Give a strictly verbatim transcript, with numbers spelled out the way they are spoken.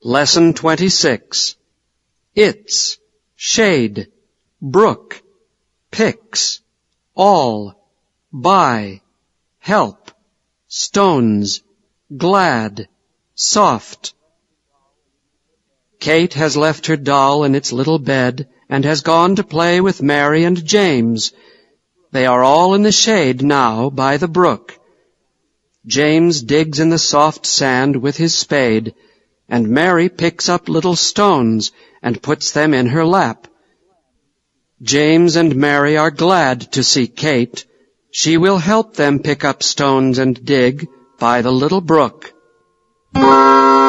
Lesson twenty-six. It's, shade, brook, picks, all, by, help, stones, glad, soft. Kate has left her doll in its little bed and has gone to play with Mary and James. They are all in the shade now by the brook. James digs in the soft sand with his spade, and Mary picks up little stones and puts them in her lap. James and Mary are glad to see Kate. She will help them pick up stones and dig by the little brook.